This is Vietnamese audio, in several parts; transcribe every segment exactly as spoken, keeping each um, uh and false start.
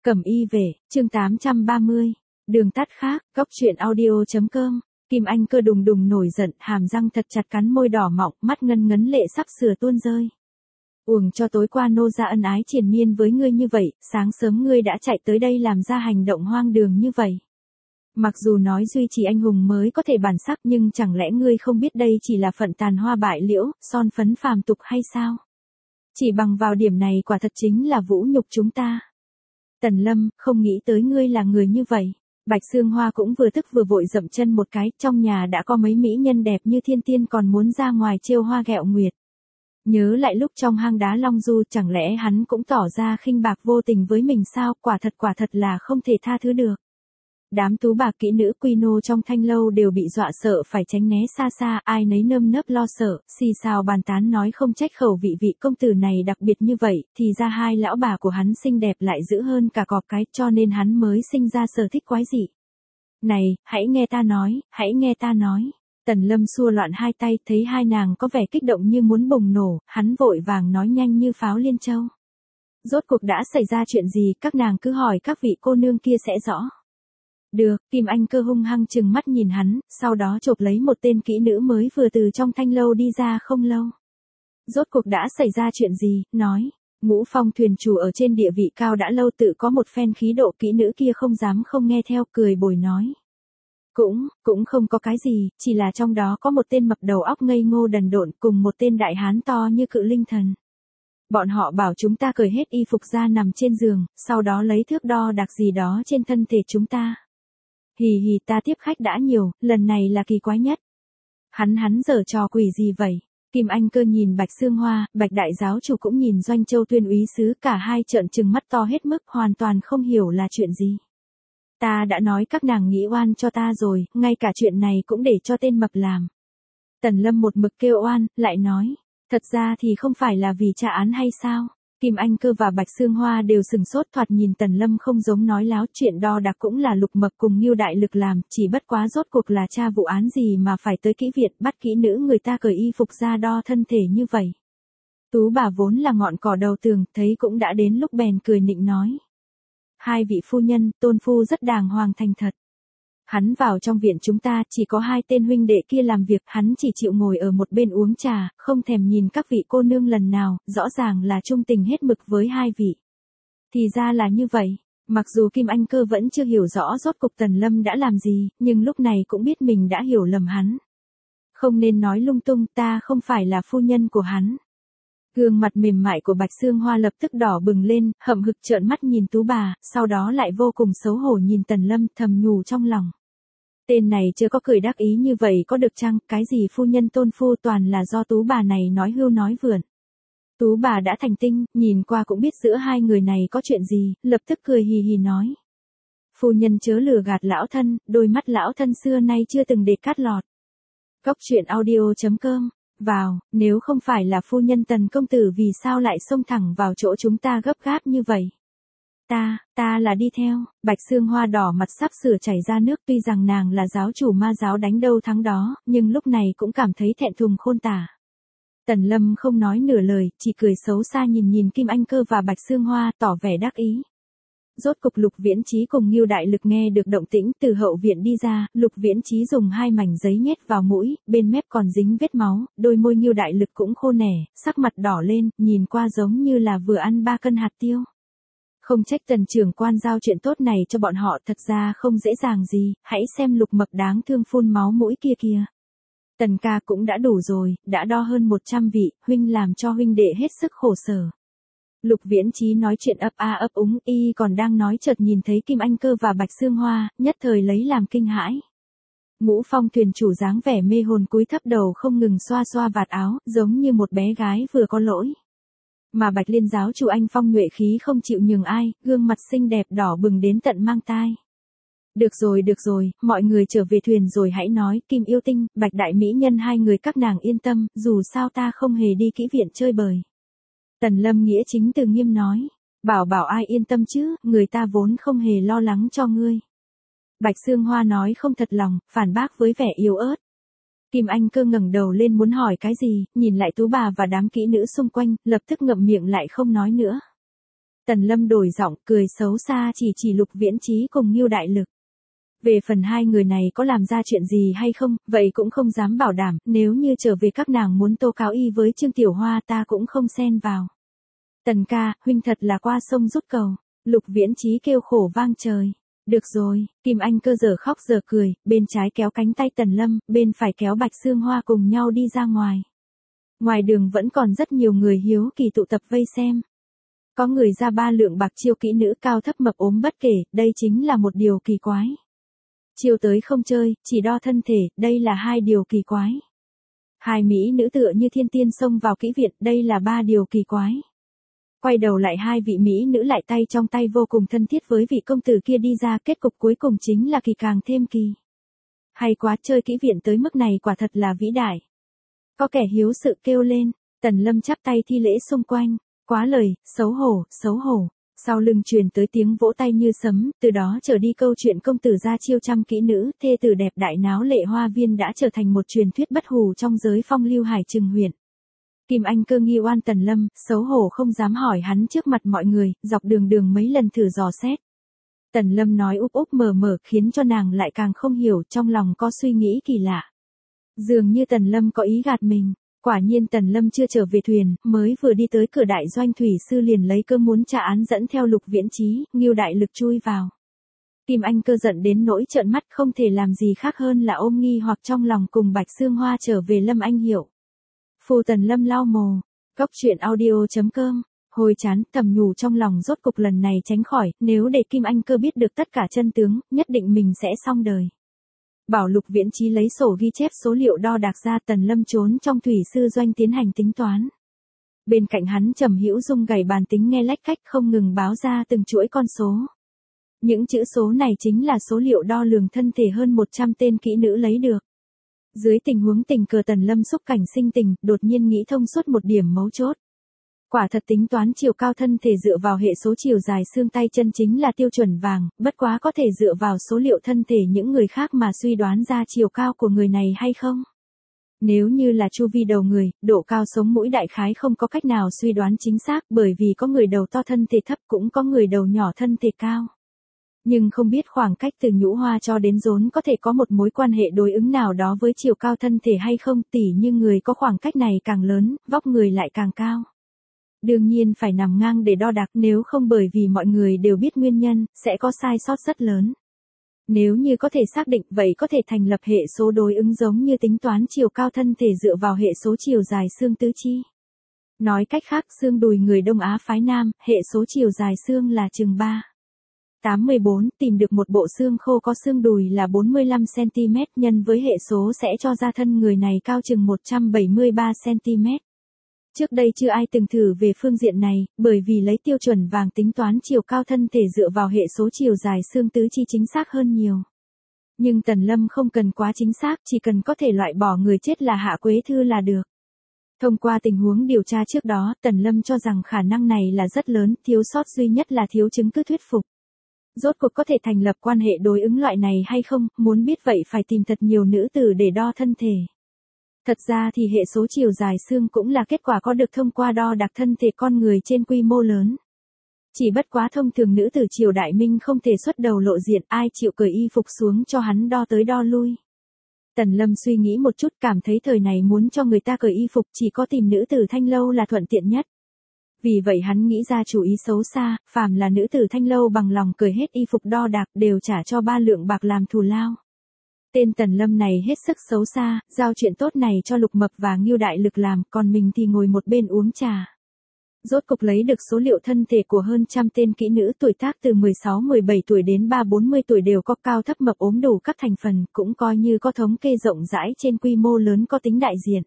Cẩm y về, chương tám trăm ba mươi. Đường tắt khác, góc truyện audio.com. Kim Anh Cơ đùng đùng nổi giận, hàm răng thật chặt cắn môi đỏ mọng, mắt ngân ngấn lệ sắp sửa tuôn rơi. Uổng cho tối qua nô ra ân ái triền miên với ngươi như vậy, sáng sớm ngươi đã chạy tới đây làm ra hành động hoang đường như vậy. Mặc dù nói duy trì anh hùng mới có thể bản sắc, nhưng chẳng lẽ ngươi không biết đây chỉ là phận tàn hoa bại liễu, son phấn phàm tục hay sao? Chỉ bằng vào điểm này quả thật chính là vũ nhục chúng ta. Tần Lâm, không nghĩ tới ngươi là người như vậy. Bạch Sương Hoa cũng vừa tức vừa vội dậm chân một cái, trong nhà đã có mấy mỹ nhân đẹp như thiên tiên còn muốn ra ngoài trêu hoa ghẹo nguyệt. Nhớ lại lúc trong hang đá Long Du, chẳng lẽ hắn cũng tỏ ra khinh bạc vô tình với mình sao? Quả thật quả thật là không thể tha thứ được. Đám tú bà kỹ nữ quy nô trong thanh lâu đều bị dọa sợ phải tránh né xa xa, ai nấy nơm nớp lo sợ, xì xào bàn tán nói không trách khẩu vị vị công tử này đặc biệt như vậy, thì ra hai lão bà của hắn xinh đẹp lại dữ hơn cả cọp cái, cho nên hắn mới sinh ra sở thích quái dị. Này, hãy nghe ta nói, hãy nghe ta nói. Tần Lâm xua loạn hai tay, thấy hai nàng có vẻ kích động như muốn bùng nổ, hắn vội vàng nói nhanh như pháo liên châu. Rốt cuộc đã xảy ra chuyện gì, các nàng cứ hỏi các vị cô nương kia sẽ rõ. Được, Kim Anh Cơ hung hăng trừng mắt nhìn hắn, sau đó chộp lấy một tên kỹ nữ mới vừa từ trong thanh lâu đi ra không lâu. Rốt cuộc đã xảy ra chuyện gì, nói. Ngũ Phong thuyền chủ ở trên địa vị cao đã lâu tự có một phen khí độ, kỹ nữ kia không dám không nghe theo, cười bồi nói. Cũng, cũng không có cái gì, chỉ là trong đó có một tên mập đầu óc ngây ngô đần độn cùng một tên đại hán to như cự linh thần. Bọn họ bảo chúng ta cởi hết y phục ra nằm trên giường, sau đó lấy thước đo đạc gì đó trên thân thể chúng ta. Hì hì, ta tiếp khách đã nhiều, lần này là kỳ quái nhất. Hắn hắn giở trò quỷ gì vậy? Kim Anh Cơ nhìn Bạch Sương Hoa, Bạch đại giáo chủ cũng nhìn Doanh Châu tuyên úy sứ, cả hai trợn trừng mắt to hết mức, hoàn toàn không hiểu là chuyện gì. Ta đã nói các nàng nghĩ oan cho ta rồi, ngay cả chuyện này cũng để cho tên mập làm. Tần Lâm một mực kêu oan, lại nói, thật ra thì không phải là vì tra án hay sao? Kim Anh Cơ và Bạch Sương Hoa đều sừng sốt, thoạt nhìn Tần Lâm không giống nói láo, chuyện đo đạc cũng là Lục Mập cùng Ngưu Đại Lực làm, chỉ bất quá rốt cuộc là tra vụ án gì mà phải tới kỹ viện bắt kỹ nữ người ta cởi y phục ra đo thân thể như vậy. Tú bà vốn là ngọn cỏ đầu tường, thấy cũng đã đến lúc bèn cười nịnh nói. Hai vị phu nhân, tôn phu rất đàng hoàng thành thật. Hắn vào trong viện chúng ta, chỉ có hai tên huynh đệ kia làm việc, hắn chỉ chịu ngồi ở một bên uống trà, không thèm nhìn các vị cô nương lần nào, rõ ràng là trung tình hết mực với hai vị. Thì ra là như vậy, mặc dù Kim Anh Cơ vẫn chưa hiểu rõ rốt cuộc Tần Lâm đã làm gì, nhưng lúc này cũng biết mình đã hiểu lầm hắn. Không nên nói lung tung, ta không phải là phu nhân của hắn. Gương mặt mềm mại của Bạch Sương Hoa lập tức đỏ bừng lên, hậm hực trợn mắt nhìn tú bà, sau đó lại vô cùng xấu hổ nhìn Tần Lâm, thầm nhủ trong lòng. Tên này chưa có cười đắc ý như vậy có được chăng, cái gì phu nhân tôn phu toàn là do tú bà này nói hưu nói vượn. Tú bà đã thành tinh, nhìn qua cũng biết giữa hai người này có chuyện gì, lập tức cười hì hì nói. Phu nhân chớ lừa gạt lão thân, đôi mắt lão thân xưa nay chưa từng để cát lọt. Góc truyện audio.com. Vào, nếu không phải là phu nhân Tần công tử vì sao lại xông thẳng vào chỗ chúng ta gấp gáp như vậy? Ta, ta là đi theo. Bạch Sương Hoa đỏ mặt sắp sửa chảy ra nước, tuy rằng nàng là giáo chủ ma giáo đánh đâu thắng đó, nhưng lúc này cũng cảm thấy thẹn thùng khôn tả. Tần Lâm không nói nửa lời, chỉ cười xấu xa nhìn nhìn Kim Anh Cơ và Bạch Sương Hoa, tỏ vẻ đắc ý. Rốt cục Lục Viễn Chí cùng Ngưu Đại Lực nghe được động tĩnh từ hậu viện đi ra, Lục Viễn Chí dùng hai mảnh giấy nhét vào mũi, bên mép còn dính vết máu, đôi môi Ngưu Đại Lực cũng khô nẻ, sắc mặt đỏ lên, nhìn qua giống như là vừa ăn ba cân hạt tiêu. Không trách Tần trưởng quan giao chuyện tốt này cho bọn họ, thật ra không dễ dàng gì, hãy xem Lục Mập đáng thương phun máu mũi kia kìa. Tần ca cũng đã đủ rồi, đã đo hơn một trăm vị, huynh làm cho huynh đệ hết sức khổ sở. Lục Viễn Chí nói chuyện ấp a ấp úng, y còn đang nói chợt nhìn thấy Kim Anh Cơ và Bạch Sương Hoa, nhất thời lấy làm kinh hãi. Ngũ Phong thuyền chủ dáng vẻ mê hồn cúi thấp đầu không ngừng xoa xoa vạt áo, giống như một bé gái vừa có lỗi. Mà Bạch Liên giáo chủ anh phong nhuệ khí không chịu nhường ai, gương mặt xinh đẹp đỏ bừng đến tận mang tai. Được rồi được rồi, mọi người trở về thuyền rồi hãy nói, Kim Yêu Tinh, Bạch Đại Mỹ Nhân hai người các nàng yên tâm, dù sao ta không hề đi kỹ viện chơi bời. Tần Lâm nghĩa chính từ nghiêm nói, bảo bảo ai yên tâm chứ, người ta vốn không hề lo lắng cho ngươi. Bạch Sương Hoa nói không thật lòng, phản bác với vẻ yếu ớt. Kim Anh Cơ ngẩng đầu lên muốn hỏi cái gì, nhìn lại tú bà và đám kỹ nữ xung quanh, lập tức ngậm miệng lại không nói nữa. Tần Lâm đổi giọng, cười xấu xa chỉ chỉ Lục Viễn Chí cùng Ngưu Đại Lực. Về phần hai người này có làm ra chuyện gì hay không, vậy cũng không dám bảo đảm, nếu như trở về các nàng muốn tố cáo y với Trương Tiểu Hoa ta cũng không xen vào. Tần ca, huynh thật là qua sông rút cầu. Lục Viễn Chí kêu khổ vang trời. Được rồi, Kim Anh Cơ giờ khóc giờ cười, bên trái kéo cánh tay Tần Lâm, bên phải kéo Bạch Xương Hoa cùng nhau đi ra ngoài. Ngoài đường vẫn còn rất nhiều người hiếu kỳ tụ tập vây xem. Có người ra ba lượng bạc chiêu kỹ nữ cao thấp mập ốm bất kể, đây chính là một điều kỳ quái. Chiêu tới không chơi, chỉ đo thân thể, đây là hai điều kỳ quái. Hai mỹ nữ tựa như thiên tiên xông vào kỹ viện, đây là ba điều kỳ quái. Quay đầu lại hai vị mỹ nữ lại tay trong tay vô cùng thân thiết với vị công tử kia đi ra, kết cục cuối cùng chính là kỳ càng thêm kỳ. Hay quá, chơi kỹ viện tới mức này quả thật là vĩ đại. Có kẻ hiếu sự kêu lên, Tần Lâm chắp tay thi lễ xung quanh, quá lời, xấu hổ, xấu hổ. Sau lưng truyền tới tiếng vỗ tay như sấm, từ đó trở đi câu chuyện công tử ra chiêu trăm kỹ nữ, thê tử đẹp đại náo lệ hoa viên đã trở thành một truyền thuyết bất hủ trong giới phong lưu Hải Trừng huyện. Kim Anh Cơ nghi oan Tần Lâm, xấu hổ không dám hỏi hắn trước mặt mọi người, dọc đường đường mấy lần thử dò xét. Tần Lâm nói úp úp mở mở khiến cho nàng lại càng không hiểu, trong lòng có suy nghĩ kỳ lạ. Dường như Tần Lâm có ý gạt mình. Quả nhiên Tần Lâm chưa trở về thuyền, mới vừa đi tới cửa đại doanh thủy sư liền lấy cơ muốn tra án dẫn theo Lục Viễn Chí, Ngưu Đại Lực chui vào. Kim Anh Cơ giận đến nỗi trợn mắt, không thể làm gì khác hơn là ôm nghi hoặc trong lòng cùng Bạch Xương Hoa trở về Lâm Anh Hiệu. Phù Tần Lâm lau mồ. Cốc truyện audio chấm com. Hồi chán, thầm nhủ trong lòng rốt cục lần này tránh khỏi, nếu để Kim Anh Cơ biết được tất cả chân tướng, nhất định mình sẽ xong đời. Bảo Lục Viễn Chí lấy sổ ghi chép số liệu đo đạc ra, Tần Lâm trốn trong thủy sư doanh tiến hành tính toán. Bên cạnh hắn Trầm Hữu Dung gảy bàn tính nghe lách cách không ngừng báo ra từng chuỗi con số. Những chữ số này chính là số liệu đo lường thân thể hơn một trăm tên kỹ nữ lấy được. Dưới tình huống tình cờ Tần Lâm xúc cảnh sinh tình, đột nhiên nghĩ thông suốt một điểm mấu chốt. Quả thật tính toán chiều cao thân thể dựa vào hệ số chiều dài xương tay chân chính là tiêu chuẩn vàng, bất quá có thể dựa vào số liệu thân thể những người khác mà suy đoán ra chiều cao của người này hay không. Nếu như là chu vi đầu người, độ cao sống mũi đại khái không có cách nào suy đoán chính xác, bởi vì có người đầu to thân thể thấp cũng có người đầu nhỏ thân thể cao. Nhưng không biết khoảng cách từ nhũ hoa cho đến rốn có thể có một mối quan hệ đối ứng nào đó với chiều cao thân thể hay không, tỉ như người có khoảng cách này càng lớn, vóc người lại càng cao. Đương nhiên phải nằm ngang để đo đạc, nếu không bởi vì mọi người đều biết nguyên nhân, sẽ có sai sót rất lớn. Nếu như có thể xác định vậy có thể thành lập hệ số đối ứng giống như tính toán chiều cao thân thể dựa vào hệ số chiều dài xương tứ chi. Nói cách khác, xương đùi người Đông Á phái nam, hệ số chiều dài xương là chừng ba tám mươi bốn, tìm được một bộ xương khô có xương đùi là bốn mươi lăm xăng ti mét nhân với hệ số sẽ cho ra thân người này cao chừng một trăm bảy mươi ba xăng ti mét. Trước đây chưa ai từng thử về phương diện này, bởi vì lấy tiêu chuẩn vàng tính toán chiều cao thân thể dựa vào hệ số chiều dài xương tứ chi chính xác hơn nhiều. Nhưng Tần Lâm không cần quá chính xác, chỉ cần có thể loại bỏ người chết là Hạ Quế Thư là được. Thông qua tình huống điều tra trước đó, Tần Lâm cho rằng khả năng này là rất lớn, thiếu sót duy nhất là thiếu chứng cứ thuyết phục. Rốt cuộc có thể thành lập quan hệ đối ứng loại này hay không, muốn biết vậy phải tìm thật nhiều nữ tử để đo thân thể. Thật ra thì hệ số chiều dài xương cũng là kết quả có được thông qua đo đạc thân thể con người trên quy mô lớn. Chỉ bất quá thông thường nữ tử triều đại minh không thể xuất đầu lộ diện, ai chịu cởi y phục xuống cho hắn đo tới đo lui. Tần Lâm suy nghĩ một chút, cảm thấy thời này muốn cho người ta cởi y phục chỉ có tìm nữ tử thanh lâu là thuận tiện nhất. Vì vậy hắn nghĩ ra chủ ý xấu xa, phàm là nữ tử thanh lâu bằng lòng cởi hết y phục đo đạc đều trả cho ba lượng bạc làm thù lao. Tên Tần Lâm này hết sức xấu xa, giao chuyện tốt này cho Lục Mập và Ngưu Đại Lực làm, còn mình thì ngồi một bên uống trà. Rốt cục lấy được số liệu thân thể của hơn trăm tên kỹ nữ tuổi tác từ mười sáu mười bảy tuổi đến ba bốn mươi tuổi đều có cao thấp mập ốm đủ các thành phần, cũng coi như có thống kê rộng rãi trên quy mô lớn có tính đại diện.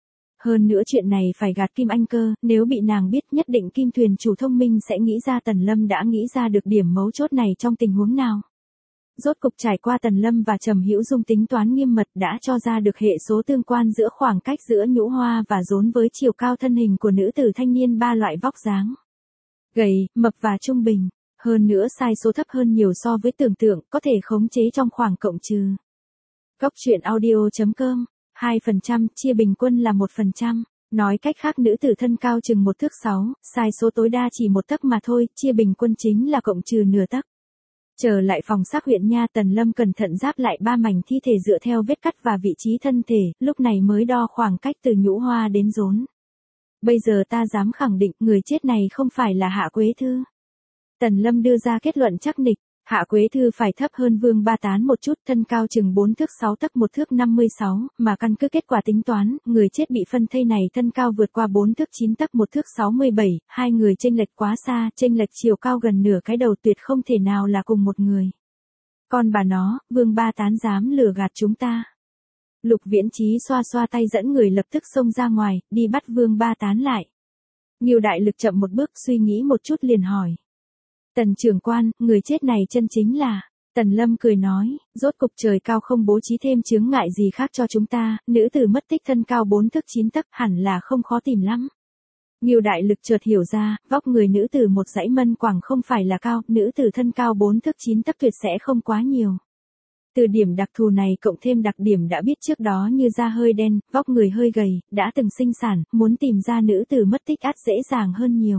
Hơn nữa chuyện này phải gạt Kim Anh Cơ, nếu bị nàng biết nhất định Kim thuyền chủ thông minh sẽ nghĩ ra Tần Lâm đã nghĩ ra được điểm mấu chốt này trong tình huống nào. Rốt cục trải qua Tần Lâm và Trầm Hữu Dung tính toán nghiêm mật đã cho ra được hệ số tương quan giữa khoảng cách giữa nhũ hoa và rốn với chiều cao thân hình của nữ tử thanh niên ba loại vóc dáng. Gầy, mập và trung bình. Hơn nữa sai số thấp hơn nhiều so với tưởng tượng, có thể khống chế trong khoảng cộng trừ. Cốc truyện audio chấm com, hai phần trăm chia bình quân là một phần trăm. Nói cách khác nữ tử thân cao chừng một thước sáu, sai số tối đa chỉ một tấc mà thôi, chia bình quân chính là cộng trừ nửa tấc. Trở lại phòng xác huyện nha, Tần Lâm cẩn thận giáp lại ba mảnh thi thể dựa theo vết cắt và vị trí thân thể, lúc này mới đo khoảng cách từ nhũ hoa đến rốn. Bây giờ ta dám khẳng định người chết này không phải là Hạ Quế Thư. Tần Lâm đưa ra kết luận chắc nịch. Hạ Quế Thư phải thấp hơn Vương Ba Tán một chút, thân cao chừng bốn thước sáu tấc một thước năm mươi sáu, mà căn cứ kết quả tính toán, người chết bị phân thây này thân cao vượt qua bốn thước chín tấc một thước sáu mươi bảy, hai người chênh lệch quá xa, chênh lệch chiều cao gần nửa cái đầu, tuyệt không thể nào là cùng một người. Con bà nó, Vương Ba Tán dám lừa gạt chúng ta. Lục Viễn Chí xoa xoa tay dẫn người lập tức xông ra ngoài, đi bắt Vương Ba Tán lại. Ngưu Đại Lực chậm một bước, suy nghĩ một chút liền hỏi. Tần trưởng quan, người chết này chân chính là... Tần Lâm cười nói, rốt cục trời cao không bố trí thêm chướng ngại gì khác cho chúng ta, nữ tử mất tích thân cao bốn thước chín tấc hẳn là không khó tìm lắm. Ngưu Đại Lực chợt hiểu ra, vóc người nữ tử một dãy mân quẳng không phải là cao, nữ tử thân cao bốn thước chín tấc tuyệt sẽ không quá nhiều. Từ điểm đặc thù này cộng thêm đặc điểm đã biết trước đó như da hơi đen, vóc người hơi gầy, đã từng sinh sản, muốn tìm ra nữ tử mất tích ắt dễ dàng hơn nhiều.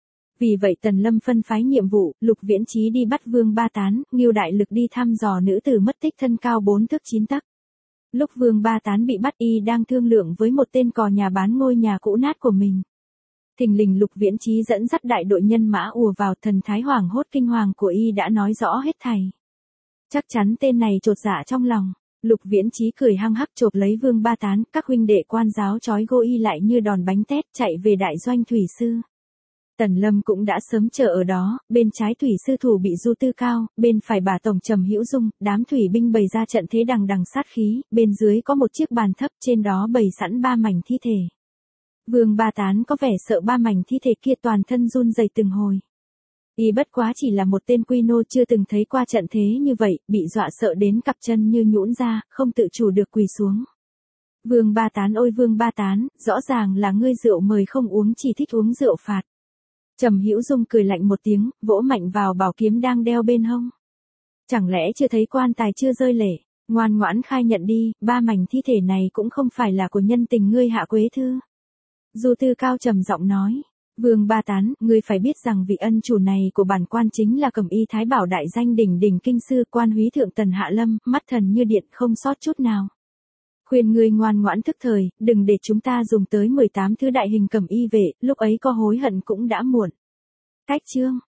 Vì vậy Tần Lâm phân phái nhiệm vụ, Lục Viễn Chí đi bắt Vương Ba Tán, Ngưu Đại Lực đi thăm dò nữ tử mất tích thân cao bốn thước chín tấc. Lúc Vương Ba Tán bị bắt y đang thương lượng với một tên cò nhà bán ngôi nhà cũ nát của mình. Thình lình Lục Viễn Chí dẫn dắt đại đội nhân mã ùa vào, thần thái hoảng hốt kinh hoàng của y đã nói rõ hết thảy. Chắc chắn tên này chột dạ trong lòng. Lục Viễn Chí cười hăng hắc chộp lấy Vương Ba Tán, các huynh đệ quan giáo trói gô y lại như đòn bánh tét, chạy về đại doanh thủy sư. Tần Lâm cũng đã sớm chờ ở đó, bên trái thủy sư thủ bị Du Tư Cao, bên phải bà tổng Trầm Hữu Dung, đám thủy binh bày ra trận thế đằng đằng sát khí, bên dưới có một chiếc bàn thấp, trên đó bày sẵn ba mảnh thi thể. Vương Ba Tán có vẻ sợ ba mảnh thi thể kia, toàn thân run rẩy từng hồi. Y bất quá chỉ là một tên quy nô chưa từng thấy qua trận thế như vậy, bị dọa sợ đến cặp chân như nhũn ra, không tự chủ được quỳ xuống. Vương Ba Tán ôi Vương Ba Tán, rõ ràng là ngươi rượu mời không uống, chỉ thích uống rượu phạt. Trầm Hữu Dung cười lạnh một tiếng, vỗ mạnh vào bảo kiếm đang đeo bên hông. Chẳng lẽ chưa thấy quan tài chưa rơi lệ, ngoan ngoãn khai nhận đi, ba mảnh thi thể này cũng không phải là của nhân tình ngươi Hạ Quế Thư. Du Tư Cao trầm giọng nói, Vương Ba Tán, ngươi phải biết rằng vị ân chủ này của bản quan chính là Cẩm Y Thái Bảo đại danh đỉnh đỉnh kinh sư, quan húy thượng Tần Hạ Lâm, mắt thần như điện không sót chút nào. Khuyên ngươi ngoan ngoãn thức thời, đừng để chúng ta dùng tới mười tám thứ đại hình cẩm y vệ, lúc ấy có hối hận cũng đã muộn. Cách chương